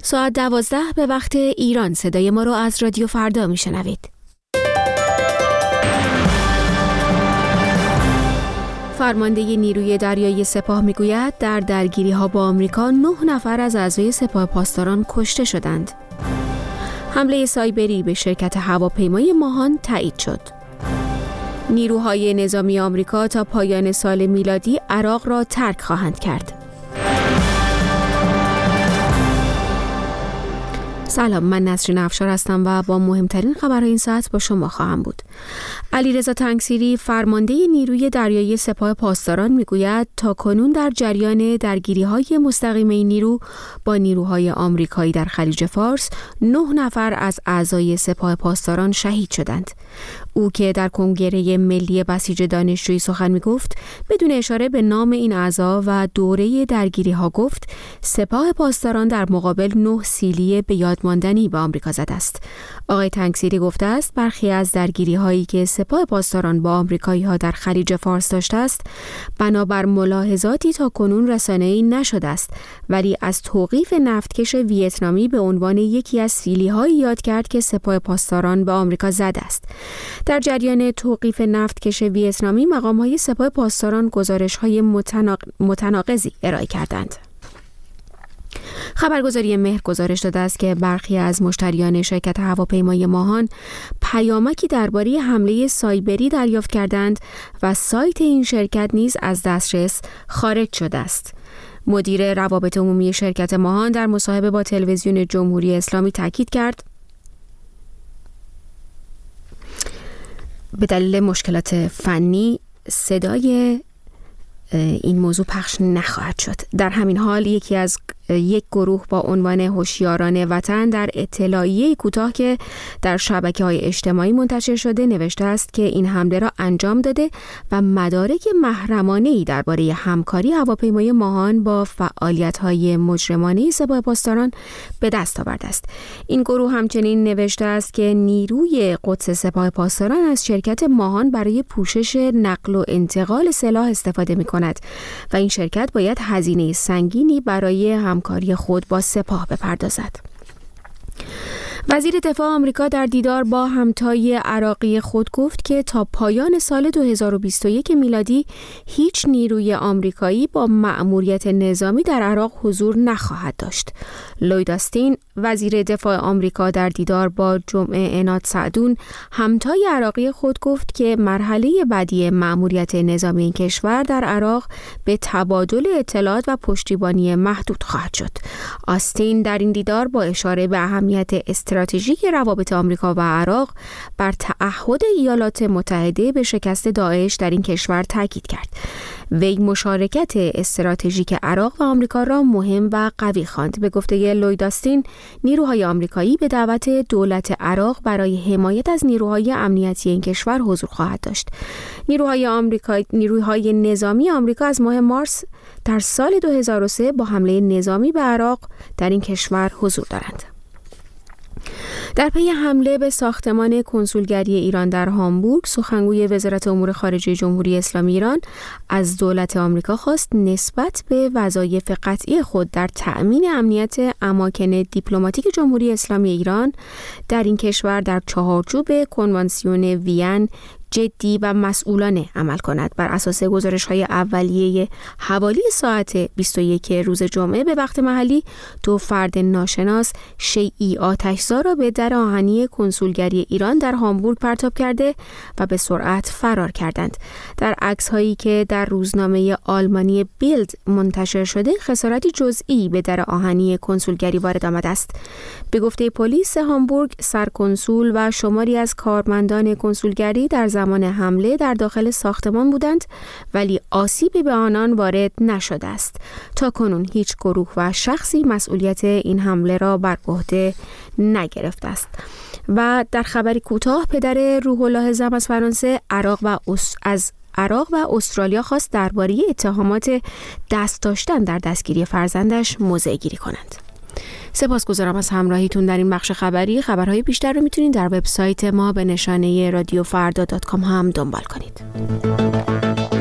ساعت 12 به وقت ایران صدای ما رو از رادیو فردا میشنوید. فرمانده نیروی دریایی سپاه میگوید در درگیری‌ها با آمریکا 9 نفر از اعضای سپاه پاسداران کشته شدند. حمله سایبری به شرکت هواپیمای ماهان تایید شد. نیروهای نظامی آمریکا تا پایان سال میلادی عراق را ترک خواهند کرد. سلام، من نسرین افشار هستم و با مهمترین خبرهای این ساعت با شما خواهم بود. علیرضا تنگسیری فرمانده نیروی دریایی سپاه پاسداران میگوید تا کنون در جریان درگیری‌های مستقیم این نیرو با نیروهای آمریکایی در خلیج فارس 9 نفر از اعضای سپاه پاسداران شهید شدند. او که در کنگره ملی بسیج دانشجویی سخن میگفت بدون اشاره به نام این اعضا و دوره درگیری‌ها گفت سپاه پاسداران در مقابل 9 سیلی به یاد ماندنی به آمریکا زده است. آقای تنگسیری گفته است برخی از درگیری‌هایی که سپاه پاسداران با آمریکایی‌ها در خلیج فارس داشته است بنابر ملاحظاتی تا کنون رسانه‌ای نشده است، ولی از توقیف نفتکش ویتنامی به عنوان یکی از سیلی‌هایی یاد کرد که سپاه پاسداران به آمریکا زده است. در جریان توقیف نفتکش ویتنامی مقام‌های سپاه پاسداران گزارش‌های متناقضی ارائه کردند. خبرگزاری مهر گزارش داده است که برخی از مشتریان شرکت هواپیمای ماهان پیامکی درباره حمله سایبری دریافت کردند و سایت این شرکت نیز از دسترس خارج شده است. مدیر روابط عمومی شرکت ماهان در مصاحبه با تلویزیون جمهوری اسلامی تاکید کرد به دلیل مشکلات فنی صدای این موضوع پخش نخواهد شد. در همین حال یک گروه با عنوان هوشیاران وطن در اطلاعیه کوتاه که در شبکه‌های اجتماعی منتشر شده نوشته است که این حمله را انجام داده و مدارک محرمانه‌ای درباره همکاری هواپیمای ماهان با فعالیت‌های مجرمانه سپاه پاسداران به دست آورده است. این گروه همچنین نوشته است که نیروی قدس سپاه پاسداران از شرکت ماهان برای پوشش نقل و انتقال سلاح استفاده می‌کند و این شرکت باید هزینه سنگینی برای همکاری خود با سپاه بپردازد. وزیر دفاع آمریکا در دیدار با همتای عراقی خود گفت که تا پایان سال 2021 میلادی هیچ نیروی آمریکایی با مأموریت نظامی در عراق حضور نخواهد داشت. لوید آستین وزیر دفاع آمریکا در دیدار با جمعه عناد سعدون همتای عراقی خود گفت که مرحله بعدی مأموریت نظامی این کشور در عراق به تبادل اطلاعات و پشتیبانی محدود خواهد شد. آستین در این دیدار با اشاره به اهمیت استراتژیک روابط آمریکا و عراق بر تعهد ایالات متحده به شکست داعش در این کشور تاکید کرد. وی مشارکت استراتژیک عراق و آمریکا را مهم و قوی خواند. به گفته لوید آستین نیروهای آمریکایی به دعوت دولت عراق برای حمایت از نیروهای امنیتی این کشور حضور خواهد داشت. نیروهای نظامی آمریکا از ماه مارس در سال 2003 با حمله نظامی به عراق در این کشور حضور دارند. در پی حمله به ساختمان کنسولگری ایران در هامبورگ، سخنگوی وزارت امور خارجه جمهوری اسلامی ایران از دولت آمریکا خواست نسبت به وظایف قطعی خود در تأمین امنیت اماکن دیپلماتیک جمهوری اسلامی ایران در این کشور در چهارچوب کنوانسیون وین جدی و مسئولانه عمل کند. بر اساس گزارش‌های اولیه حوالی ساعت 21 روز جمعه به وقت محلی 2 فرد ناشناس شیئی آتش‌زا را به در آهنی کنسولگری ایران در هامبورگ پرتاب کرده و به سرعت فرار کردند. در عکس‌هایی که در روزنامه آلمانی بیلد منتشر شده خسارتی جزئی به در آهنی کنسولگری وارد آمده است. به گفته پلیس هامبورگ، سرکنسول و شماری از کارمندان کنسولگری در زمان حمله در داخل ساختمان بودند، ولی آسیبی به آنان وارد نشده است. تا کنون هیچ گروه و شخصی مسئولیت این حمله را بر عهده نگرفته است. و در خبری کوتاه، پدر روح الله زم از فرانسه عراق و استرالیا خواست درباره اتهامات دست داشتن در دستگیری فرزندش موضع‌گیری کنند. سپاسگزارم از همراهیتون در این بخش خبری. خبرهای بیشتر رو میتونید در وبسایت ما به نشانه radiofrda.com هم دنبال کنید.